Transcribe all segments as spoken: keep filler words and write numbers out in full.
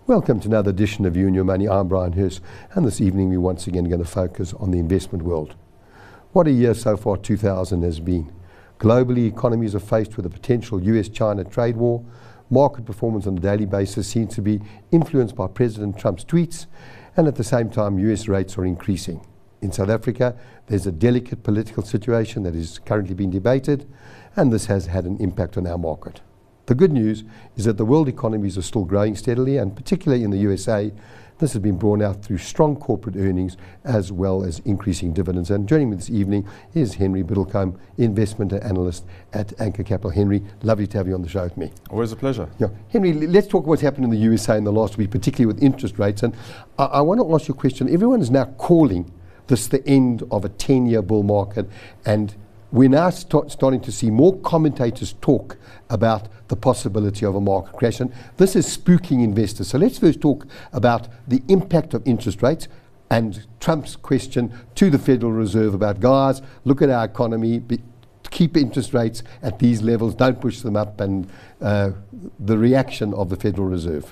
Welcome to another edition of You and Your Money. I'm Brian Hurst, and this evening we're once again going to focus on the investment world. What a year so far two thousand has been. Globally, economies are faced with a potential U S China trade war. Market performance on a daily basis seems to be influenced by President Trump's tweets, and at the same time U S rates are increasing. In South Africa, there's a delicate political situation that is currently being debated, and this has had an impact on our market. The good news is that the world economies are still growing steadily, and particularly in the U S A, this has been borne out through strong corporate earnings as well as increasing dividends. And joining me this evening is Henry Biddlecombe, investment analyst at Anchor Capital. Henry, lovely to have you on the show with me. Always a pleasure. Yeah. Henry, let's talk what's happened in the U S A in the last week, particularly with interest rates. And I, I want to ask you a question. Everyone is now calling this the end of a ten-year bull market, and we're now start, starting to see more commentators talk about the possibility of a market crash. And this is spooking investors. So let's first talk about the impact of interest rates and Trump's question to the Federal Reserve about, guys, look at our economy, be, keep interest rates at these levels, don't push them up, and uh, the reaction of the Federal Reserve.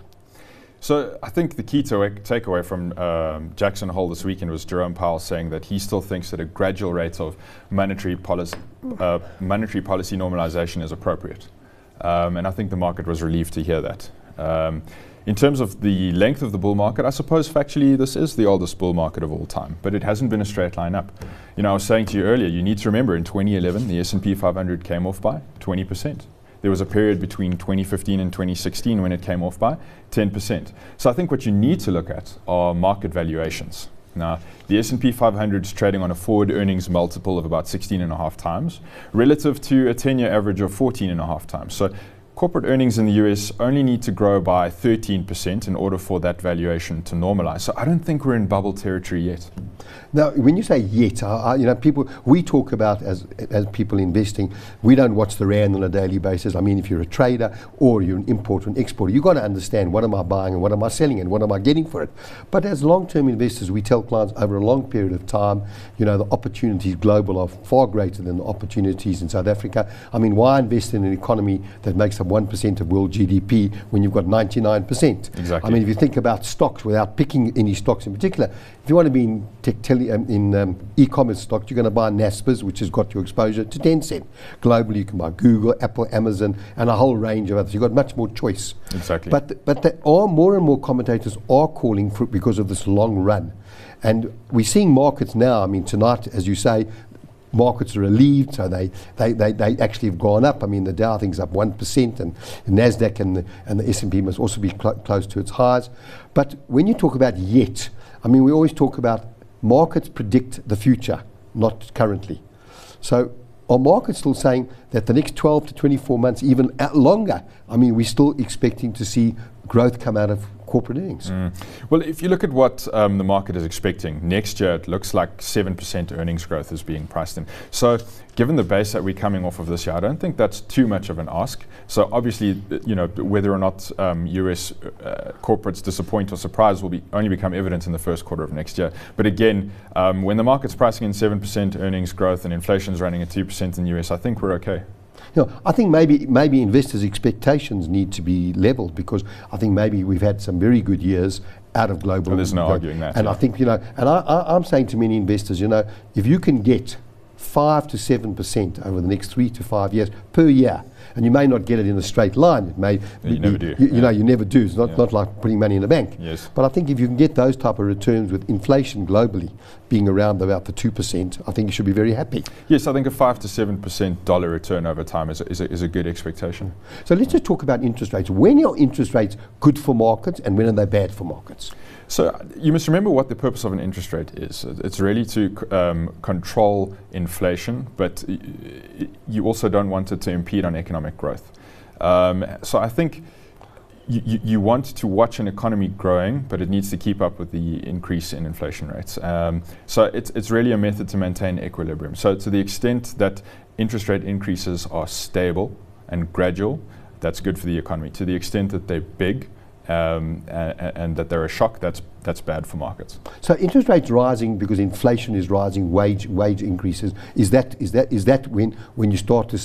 So I think the key to takeaway from um, Jackson Hole this weekend was Jerome Powell saying that he still thinks that a gradual rate of monetary policy, uh, monetary policy normalization is appropriate. Um, and I think the market was relieved to hear that. Um, in terms of the length of the bull market, I suppose factually this is the oldest bull market of all time, but it hasn't been a straight line up. You know, I was saying to you earlier, you need to remember in twenty eleven, the S and P five hundred came off by twenty percent. There was a period between twenty fifteen and twenty sixteen when it came off by ten percent. So I think what you need to look at are market valuations. Now, the S and P five hundred is trading on a forward earnings multiple of about sixteen and a half times, relative to a ten-year average of fourteen and a half times. So corporate earnings in the U S only need to grow by thirteen percent in order for that valuation to normalize. So I don't think we're in bubble territory yet. Now, when you say yet, uh, uh, you know, people, we talk about as as people investing, we don't watch the rand on a daily basis. I mean, if you're a trader or you're an importer and exporter, you've got to understand what am I buying and what am I selling and what am I getting for it. But as long-term investors, we tell clients over a long period of time, you know, the opportunities global are far greater than the opportunities in South Africa. I mean, why invest in an economy that makes up one percent of world G D P when you've got ninety-nine percent? Exactly. I mean, if you think about stocks, without picking any stocks in particular, if you want to be in tech, tele, um, in um, e-commerce stocks, you're going to buy Naspers, which has got your exposure to Tencent. Globally, you can buy Google, Apple, Amazon, and a whole range of others. You've got much more choice. Exactly. But but there are more and more commentators are calling for it because of this long run, and we're seeing markets now. I mean, tonight, as you say, markets are relieved, so they, they, they, they actually have gone up. I mean, the Dow thing's up one percent, and the NASDAQ and the, and the S and P must also be cl- close to its highs. But when you talk about yet, I mean, we always talk about markets predict the future, not currently. So are markets still saying that the next twelve to twenty-four months, even longer, I mean, we're still expecting to see growth come out of corporate earnings? Mm. Well, if you look at what um, the market is expecting, next year it looks like seven percent earnings growth is being priced in. So given the base that we're coming off of this year, I don't think that's too much of an ask. So obviously, you know, whether or not um, U S uh, corporates disappoint or surprise will be only become evident in the first quarter of next year. But again, um, when the market's pricing in seven percent earnings growth and inflation's running at two percent in the U S, I think we're okay. You know, I think maybe maybe investors' expectations need to be leveled, because I think maybe we've had some very good years out of global. Well, there's no go- arguing that. And yeah. I think, you know, and I, I, I'm saying to many investors, you know, if you can get five to seven percent over the next three to five years per year, and you may not get it in a straight line. It may Yeah, you be, never do. You, you Yeah. know, you never do. It's not Yeah. not like putting money in the bank. Yes. But I think if you can get those type of returns with inflation globally being around about the two percent, I think you should be very happy. Yes, I think a five to seven percent dollar return over time is a, is, a, is a good expectation. So let's just talk about interest rates. When are interest rates good for markets, and when are they bad for markets? So uh, you must remember what the purpose of an interest rate is. It's really to c- um, control inflation, but y- y- you also don't want it to impede on economic growth. Um, so I think you, you, you want to watch an economy growing, but it needs to keep up with the increase in inflation rates. Um, so it's, it's really a method to maintain equilibrium. So to the extent that interest rate increases are stable and gradual, that's good for the economy. To the extent that they're big, Um, and, and that they're a shock, that's that's bad for markets. So interest rates rising because inflation is rising, wage wage increases. Is that is that is that when when you start to say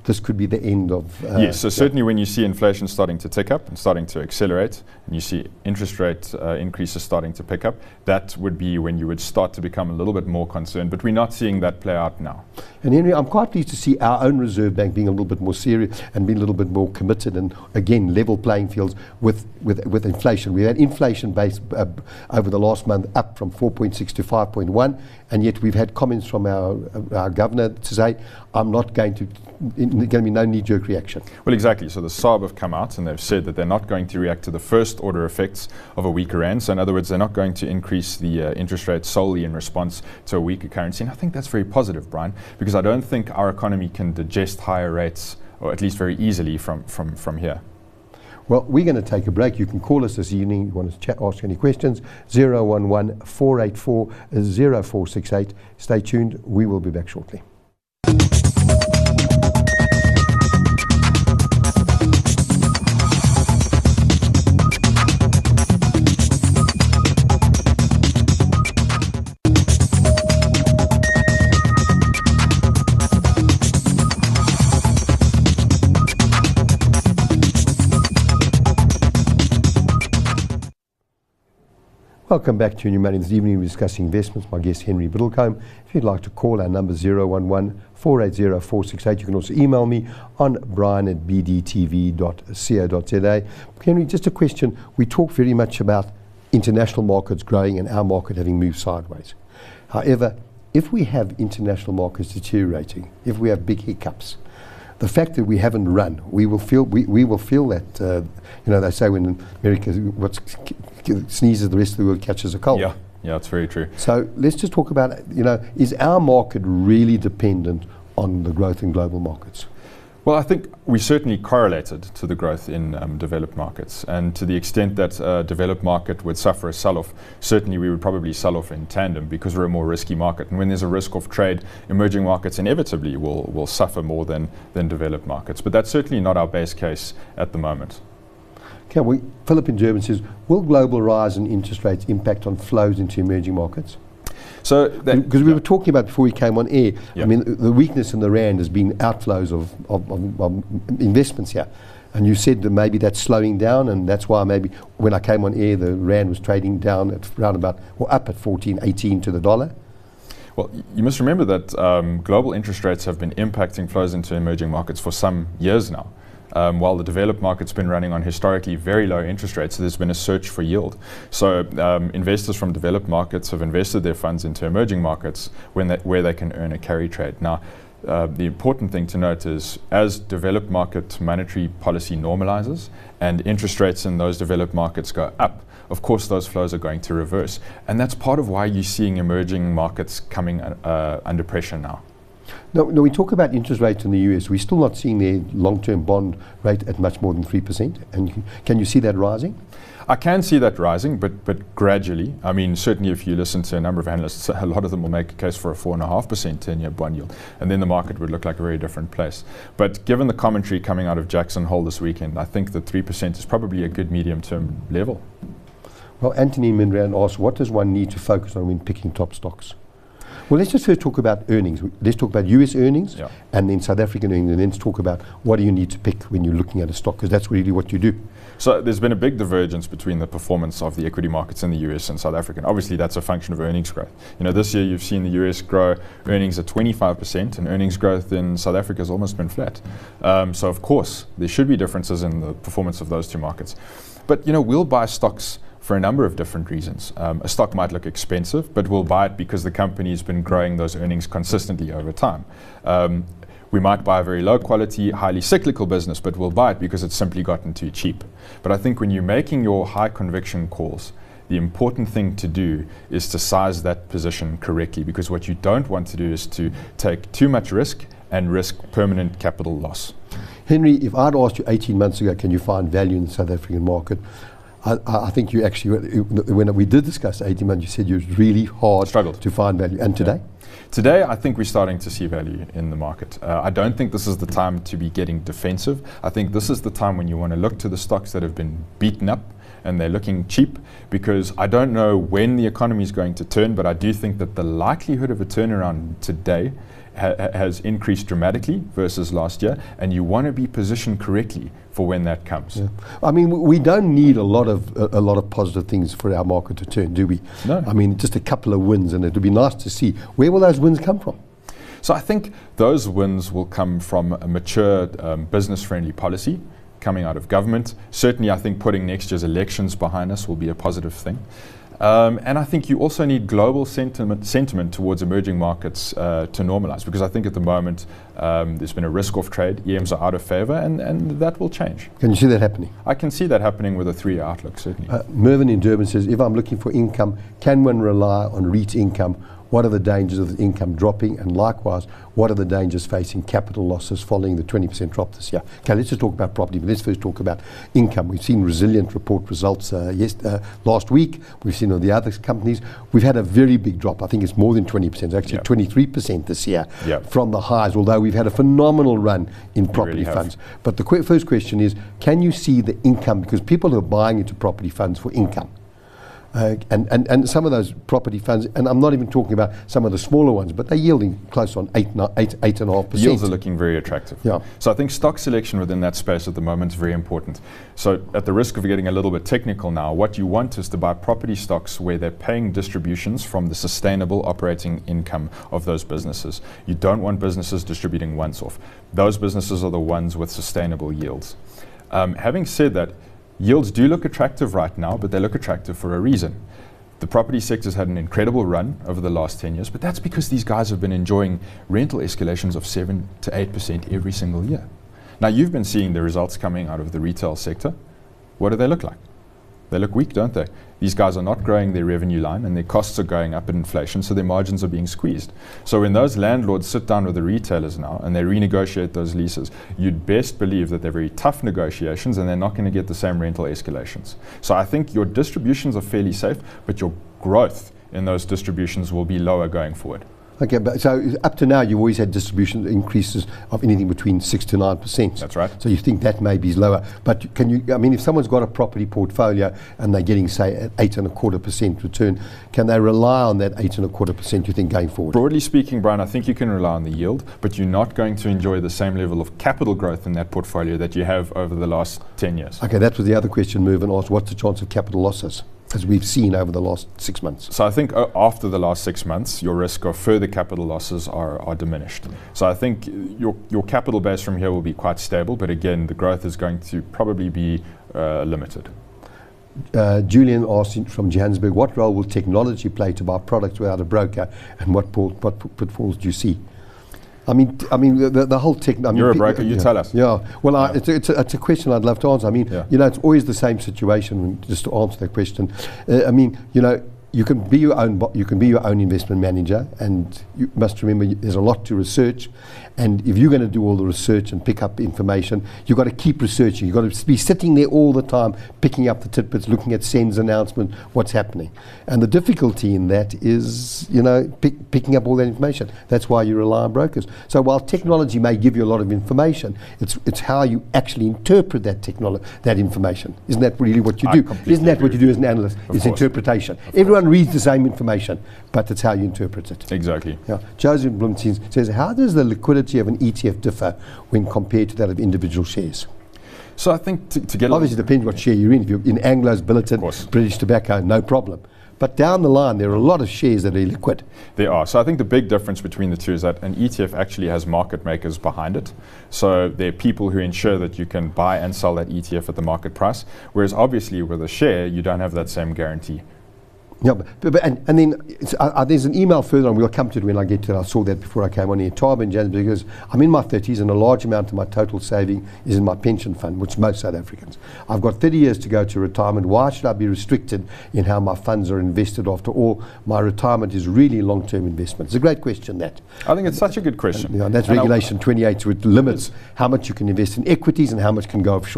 this could be the end of... Uh, yes, so certainly when you see inflation starting to tick up and starting to accelerate, and you see interest rate uh, increases starting to pick up, that would be when you would start to become a little bit more concerned. But we're not seeing that play out now. And Henry, I'm quite pleased to see our own Reserve Bank being a little bit more serious and being a little bit more committed, and again, level playing fields with, with, with inflation. We had inflation base uh, over the last month up from four point six to five point one, and yet we've had comments from our, uh, our governor to say, I'm not going to, in, going to be no knee-jerk reaction. Well, exactly. So the S A R B have come out and they've said that they're not going to react to the first order effects of a weaker rand. So in other words, they're not going to increase the uh, interest rate solely in response to a weaker currency. And I think that's very positive, Brian, because I don't think our economy can digest higher rates, or at least very easily from, from, from here. Well, we're going to take a break. You can call us this evening. You want to chat, ask any questions, zero one one, four eight four, zero four six eight. Stay tuned. We will be back shortly. Welcome back to New Money. This evening we're discussing investments. My guest Henry Biddlecombe. If you'd like to call, our number zero one one, four eight zero, four six eight. You can also email me on brian at b d t v dot co dot z a. Henry, just a question. We talk very much about international markets growing and our market having moved sideways. However, if we have international markets deteriorating, if we have big hiccups, the fact that we haven't run, we will feel we, we will feel that, uh, you know, they say when America what's sneezes, the rest of the world catches a cold. Yeah, yeah, it's very true. So let's just talk about, you know, is our market really dependent on the growth in global markets? Well, I think we certainly correlated to the growth in um, developed markets, and to the extent that a developed market would suffer a sell-off, certainly we would probably sell off in tandem because we're a more risky market. And when there's a risk of trade, emerging markets inevitably will, will suffer more than, than developed markets. But that's certainly not our base case at the moment. Okay, we, Philip in Durban says, will global rise in interest rates impact on flows into emerging markets? So, because we yeah. were talking about before we came on air, yeah. I mean, the weakness in the rand has been outflows of, of, of, of investments here. And you said that maybe that's slowing down, and that's why maybe when I came on air, the rand was trading down at around about, or up at fourteen, eighteen to the dollar. Well, you must remember that um, global interest rates have been impacting flows into emerging markets for some years now. Um, while the developed market's been running on historically very low interest rates, there's been a search for yield. So um, investors from developed markets have invested their funds into emerging markets when that, where they can earn a carry trade. Now, uh, the important thing to note is as developed market monetary policy normalizes and interest rates in those developed markets go up, of course those flows are going to reverse. And that's part of why you're seeing emerging markets coming uh, under pressure now. No, no, we talk about interest rates in the U S. We're still not seeing their long-term bond rate at much more than three percent. And you, can you see that rising? I can see that rising, but but gradually. I mean, certainly if you listen to a number of analysts, a lot of them will make a case for a four point five percent ten-year bond yield, and then the market would look like a very different place. But given the commentary coming out of Jackson Hole this weekend, I think that three percent is probably a good medium-term level. Well, Anthony Minran asks, what does one need to focus on when picking top stocks? Well, let's just first talk about earnings. Let's talk about U S earnings, yeah. and then South African earnings, and then let's talk about what do you need to pick when you're looking at a stock, because that's really what you do. So there's been a big divergence between the performance of the equity markets in the U S and South Africa. Obviously, that's a function of earnings growth. You know, this year you've seen the U S grow earnings at twenty-five percent, and earnings growth in South Africa has almost been flat. Um, so of course, there should be differences in the performance of those two markets. But, you know, we'll buy stocks for a number of different reasons. Um, a stock might look expensive, but we'll buy it because the company's been growing those earnings consistently over time. Um, we might buy a very low quality, highly cyclical business, but we'll buy it because it's simply gotten too cheap. But I think when you're making your high conviction calls, the important thing to do is to size that position correctly, because what you don't want to do is to take too much risk and risk permanent capital loss. Henry, if I'd asked you eighteen months ago, can you find value in the South African market? I, I think you actually, when we did discuss eighteen months, you said you was really hard Struggled. to find value. And today? Yeah. Today, I think we're starting to see value in the market. Uh, I don't think this is the time to be getting defensive. I think this is the time when you want to look to the stocks that have been beaten up and they're looking cheap, because I don't know when the economy is going to turn, but I do think that the likelihood of a turnaround today ha- has increased dramatically versus last year, and you want to be positioned correctly for when that comes. Yeah. I mean, w- we don't need a lot of a, a lot of positive things for our market to turn, do we? No. I mean, just a couple of wins, and it would be nice to see. Where will those wins come from? So I think those wins will come from a mature, um, business-friendly policy coming out of government. Certainly, I think putting next year's elections behind us will be a positive thing. Um, and I think you also need global sentiment, sentiment towards emerging markets uh, to normalize, because I think at the moment um, there's been a risk-off trade, E Ms are out of favor, and, and that will change. Can you see that happening? I can see that happening with a three-year outlook, certainly. Uh, Mervyn in Durban says, if I'm looking for income, can one rely on REIT income? What are the dangers of the income dropping? And likewise, what are the dangers facing capital losses following the twenty percent drop this year? Okay, let's just talk about property, but let's first talk about income. We've seen Resilient report results uh, yes, uh, last week. We've seen all the other companies. We've had a very big drop. I think it's more than twenty percent, actually yep. twenty-three percent this year yep. from the highs, although we've had a phenomenal run in property really funds. But the qu- first question is, can you see the income? Because people are buying into property funds for income. Uh, and, and, and some of those property funds, and I'm not even talking about some of the smaller ones, but they're yielding close on eight, no, eight, eight and a half percent. Yields are looking very attractive. Yeah. So I think stock selection within that space at the moment is very important. So at the risk of getting a little bit technical now, what you want is to buy property stocks where they're paying distributions from the sustainable operating income of those businesses. You don't want businesses distributing once off. Those businesses are the ones with sustainable yields. Um, having said that, yields do look attractive right now, but they look attractive for a reason. The property sector's had an incredible run over the last ten years, but that's because these guys have been enjoying rental escalations of seven to eight percent every single year. Now, you've been seeing the results coming out of the retail sector. What do they look like? They look weak, don't they? These guys are not growing their revenue line, and their costs are going up in inflation, so their margins are being squeezed. So when those landlords sit down with the retailers now and they renegotiate those leases, you'd best believe that they're very tough negotiations and they're not going to get the same rental escalations. So I think your distributions are fairly safe, but your growth in those distributions will be lower going forward. Okay, but so up to now, you've always had distribution increases of anything between six to nine percent. That's right. So you think that maybe is lower, but can you? I mean, if someone's got a property portfolio and they're getting, say, an eight and a quarter percent return, can they rely on that eight and a quarter percent? You think going forward? Broadly speaking, Brian, I think you can rely on the yield, but you're not going to enjoy the same level of capital growth in that portfolio that you have over the last ten years. Okay, that was the other question. Mervyn asked, what's the chance of capital losses, as we've seen over the last six months? So I think uh, after the last six months, your risk of further capital losses are, are diminished. So I think your your capital base from here will be quite stable, but again, the growth is going to probably be uh, limited. Uh, Julian asked in- from Johannesburg, what role will technology play to buy products without a broker, and what, port- what p- pitfalls do you see? I mean, t- I mean the, the, the whole tech. I mean, You're a pe- broker, you yeah, tell us. Yeah. Well, I, Yeah. it's, a, it's, a, it's a question I'd love to answer. I mean, Yeah. you know, it's always the same situation. Just to answer that question, uh, I mean, you know, you can be your own. Bo- you can be your own investment manager, and you must remember y- there's a lot to research. And if you're going to do all the research and pick up information, you've got to keep researching. You've got to be sitting there all the time, picking up the tidbits, looking at Sen's announcement, what's happening. And the difficulty in that is, you know, pick, picking up all that information. That's why you rely on brokers. So while technology may give you a lot of information, it's it's how you actually interpret that technology, that information. Isn't that really what you I do? completely Isn't that agree what you with do you. as an analyst? Of It's course. interpretation. Everyone reads the same information, but it's how you interpret it. Exactly. Yeah. Joseph Blumstein says, how does the liquidity of an E T F differ when compared to that of individual shares? So I think to, to get a Obviously, it depends what share you're in. If you're in Anglo's, Billiton, course. British Tobacco, no problem. But down the line, there are a lot of shares that are liquid. There are. So I think the big difference between the two is that an E T F actually has market makers behind it. So there are people who ensure that you can buy and sell that E T F at the market price. Whereas obviously with a share, you don't have that same guarantee. Yeah, but, but, but and, and then it's, uh, uh, there's an email further on. We'll come to it when I get to it. I saw that before I came on here. Tab in Johannesburg because I'm in my thirties and a large amount of my total saving is in my pension fund, which most South Africans. I've got thirty years to go to retirement. Why should I be restricted in how my funds are invested? After all, my retirement is really long-term investment. It's a great question, that. I think it's such a good question. You know, and that's And I- regulation twenty-eight, which limits how much you can invest in equities and how much can go offshore.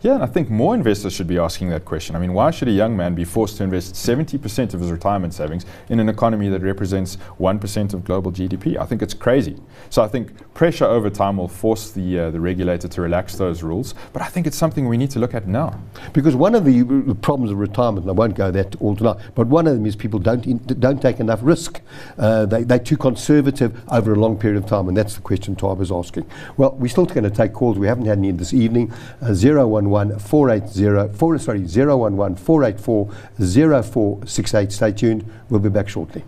Yeah, and I think more investors should be asking that question. I mean, why should a young man be forced to invest seventy percent of his retirement savings in an economy that represents one percent of global G D P? I think it's crazy. So I think pressure over time will force the uh, the regulator to relax those rules, but I think it's something we need to look at now. Because one of the uh, problems of retirement, and I won't go that all tonight, but one of them is people don't in, don't take enough risk. Uh, they, they're too conservative over a long period of time, and that's the question Tab is asking. Well, we're still going to take calls. We haven't had any this evening. Uh, zero one one four eight zero four sorry zero one one four eight four zero four six eight. Stay tuned. We'll be back shortly.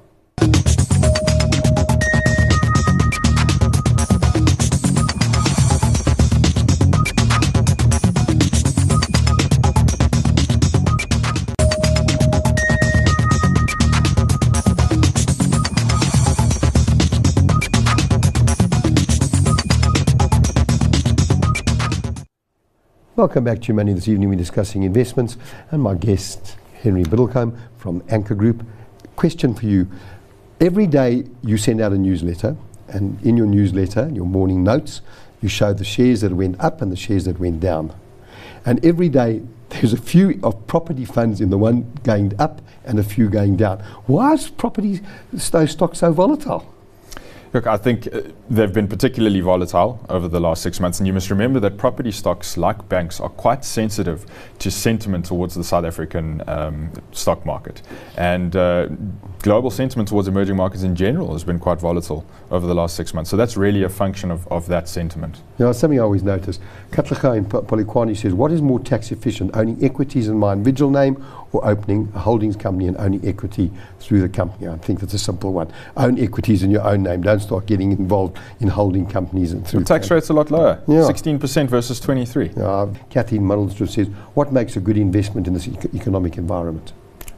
Welcome back to Your Money. This evening we're discussing investments, and my guest, Henry Biddlecombe from Anchor Group. Question for you. Every day you send out a newsletter, and in your newsletter, your morning notes, you show the shares that went up and the shares that went down. And every day there's a few of property funds in the one going up and a few going down. Why is property, those stocks so volatile? Look, I think uh, they've been particularly volatile over the last six months, and you must remember that property stocks, like banks, are quite sensitive to sentiment towards the South African um, stock market. And uh, global sentiment towards emerging markets in general has been quite volatile over the last six months. So that's really a function of, of that sentiment. You know, something I always notice, Katlacha in Polokwane says, what is more tax efficient, owning equities in my individual name or opening a holdings company and owning equity through the company? I think that's a simple one. Own equities in your own name. Don't start getting involved in holding companies and through. The tax rate's a lot lower, yeah. sixteen percent versus twenty-three. Uh, Kathy Muddleston says, what makes a good investment in this e- economic environment?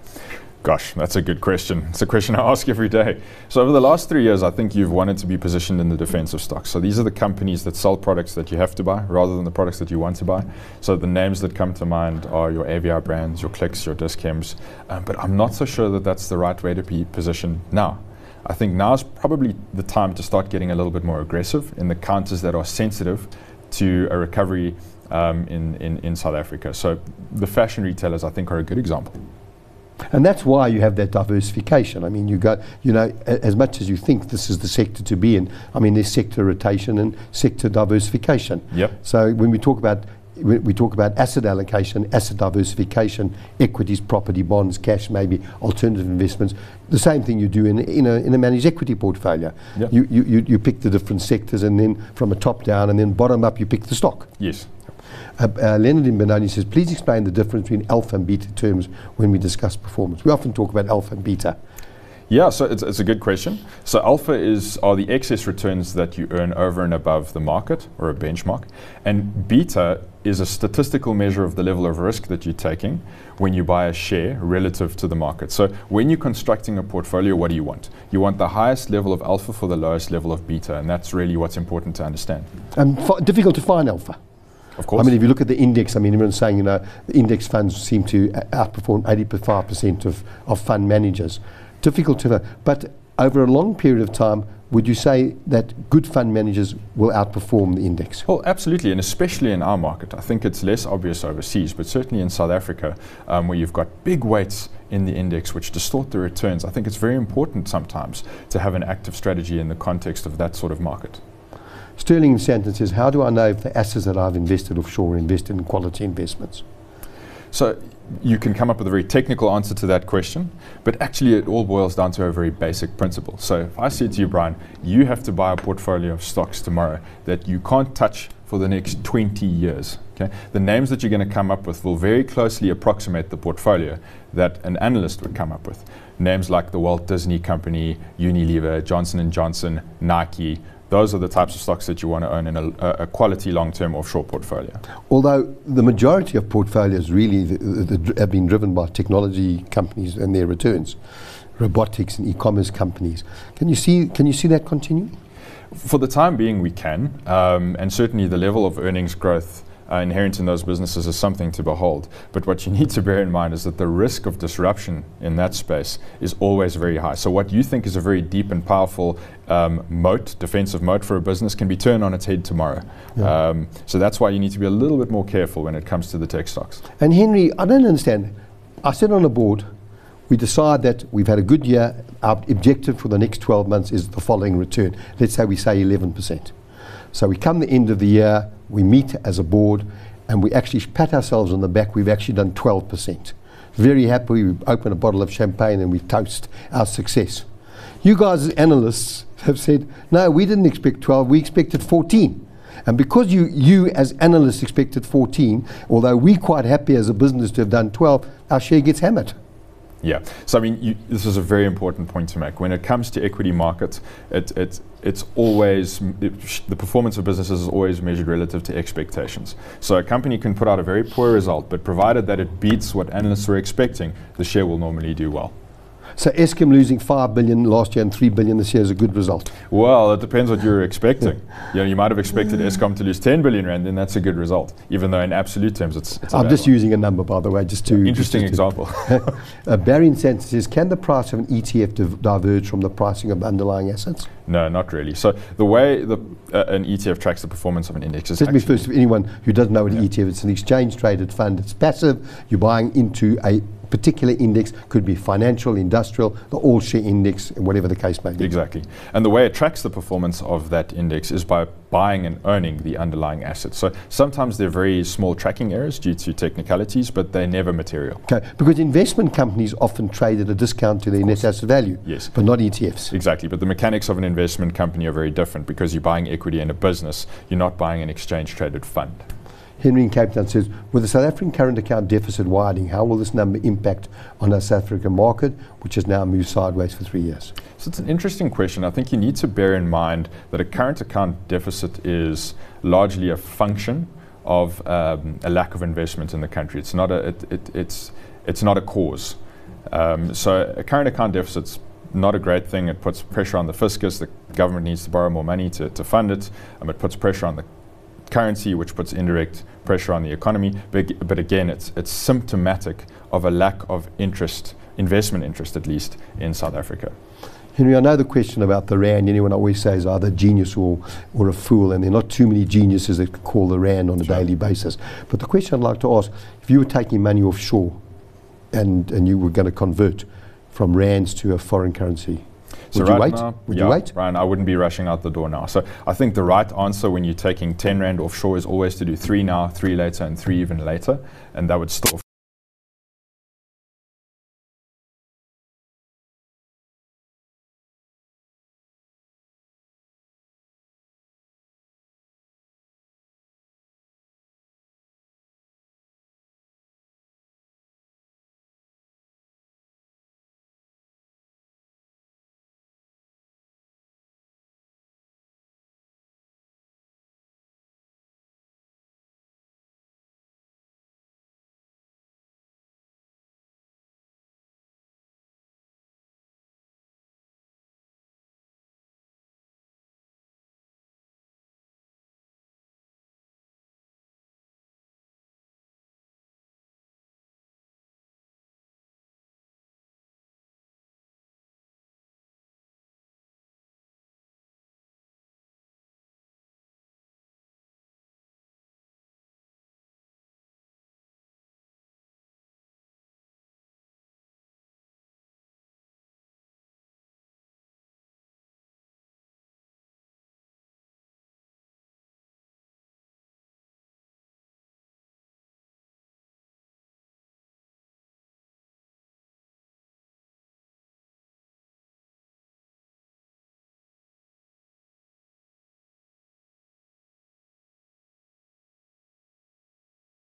Gosh, that's a good question. It's a question I ask every day. So over the last three years, I think you've wanted to be positioned in the defensive stocks. So these are the companies that sell products that you have to buy rather than the products that you want to buy. So the names that come to mind are your A V I brands, your Clicks, your Dis-Chems. Um, but I'm not so sure that that's the right way to be positioned now. I think now is probably the time to start getting a little bit more aggressive in the counters that are sensitive to a recovery um, in, in, in South Africa. So the fashion retailers, I think, are a good example. And that's why you have that diversification. I mean, you got, you know, a, as much as you think this is the sector to be in, I mean, there's sector rotation and sector diversification. Yep. So when we talk about when we talk about asset allocation, asset diversification, equities, property, bonds, cash, maybe alternative investments, the same thing you do in, in, a, in a managed equity portfolio. Yep. You, you, you, you pick the different sectors, and then from a top down, and then bottom up, you pick the stock. Yes. Uh, uh, Leonard in Benoni says, please explain the difference between alpha and beta terms when we discuss performance. We often talk about alpha and beta. Yeah, so it's, it's a good question. So alpha is are the excess returns that you earn over and above the market or a benchmark, and beta is a statistical measure of the level of risk that you're taking when you buy a share relative to the market. So when you're constructing a portfolio, what do you want? You want the highest level of alpha for the lowest level of beta, and that's really what's important to understand. Um, f- difficult to find alpha. Of course. I mean, if you look at the index, I mean, everyone's saying, you know, the index funds seem to outperform eighty-five percent of, of fund managers. Difficult to, but over a long period of time, would you say that good fund managers will outperform the index? Well, absolutely, and especially in our market. I think it's less obvious overseas, but certainly in South Africa, um, where you've got big weights in the index which distort the returns, I think it's very important sometimes to have an active strategy in the context of that sort of market. Sterling in Santon says, how do I know if the assets that I've invested offshore are invested in quality investments? So you can come up with a very technical answer to that question, but actually it all boils down to a very basic principle. So if I said to you, Brian, you have to buy a portfolio of stocks tomorrow that you can't touch for the next twenty years, okay? The names that you're going to come up with will very closely approximate the portfolio that an analyst would come up with. Names like the Walt Disney Company, Unilever, Johnson and Johnson, Nike. Those are the types of stocks that you want to own in a, a quality long-term offshore portfolio. Although the majority of portfolios really the, the, the have been driven by technology companies and their returns, robotics and e-commerce companies. Can you see? Can you see that continuing? For the time being, we can, um, and certainly the level of earnings growth uh, inherent in those businesses is something to behold. But what you need to bear in mind is that the risk of disruption in that space is always very high. So what you think is a very deep and powerful um, moat, defensive moat for a business, can be turned on its head tomorrow. Yeah. Um, so that's why you need to be a little bit more careful when it comes to the tech stocks. And Henry, I don't understand. I sit on a board. We decide that we've had a good year. Our objective for the next twelve months is the following return. Let's say we say eleven percent. So we come the end of the year, we meet as a board, and we actually pat ourselves on the back. We've actually done twelve percent. Very happy. We open a bottle of champagne and we toast our success. You guys as analysts have said, no, we didn't expect twelve, we expected fourteen. And because you, you as analysts expected fourteen, although we're quite happy as a business to have done twelve, our share gets hammered. Yeah, so I mean, you, this is a very important point to make. When it comes to equity markets, it, it, it's always, it sh- the performance of businesses is always measured relative to expectations. So a company can put out a very poor result, but provided that it beats what analysts were expecting, the share will normally do well. So Eskom losing five billion last year and three billion this year is a good result. Well, it depends what you're expecting. You know, you might have expected Eskom to lose ten billion rand, then that's a good result. Even though in absolute terms, it's. it's I'm just one. using a number, by the way, just to. Interesting just to example. uh, Barry in Santos says, can the price of an E T F div- diverge from the pricing of underlying assets? No, not really. So the way the, uh, an E T F tracks the performance of an index is. Let me first, for anyone who doesn't know what an yeah. E T F is, it's an exchange traded fund. It's passive. You're buying into a particular index, could be financial, industrial, the all share index, whatever the case may be. Exactly. And the way it tracks the performance of that index is by buying and owning the underlying assets. So sometimes they're very small tracking errors due to technicalities, but they're never material. Okay, because investment companies often trade at a discount to their net asset value, yes, but not E T Fs. Exactly, but the mechanics of an investment company are very different because you're buying equity in a business, you're not buying an exchange traded fund. Henry in Cape Town says, with the South African current account deficit widening, how will this number impact on our South African market, which has now moved sideways for three years? So it's an interesting question. I think you need to bear in mind that a current account deficit is largely a function of um, a lack of investment in the country. It's not a, it, it, it's, it's not a cause. Um, so a current account deficit's not a great thing. It puts pressure on the fiscus. The government needs to borrow more money to, to fund it. Um, it puts pressure on the currency, which puts indirect pressure on the economy. But, but again, it's it's symptomatic of a lack of interest, investment interest at least, in South Africa. Henry, I know the question about the rand, anyone always says either a genius or, or a fool, and there are not too many geniuses that call the rand on a sure. daily basis. But the question I'd like to ask, if you were taking money offshore and, and you were going to convert from rands to a foreign currency, So would you right wait? Now, Would yeah, you wait? Ryan, I wouldn't be rushing out the door now. So I think the right answer when you're taking ten rand offshore is always to do three now, three later, and three even later, and that would still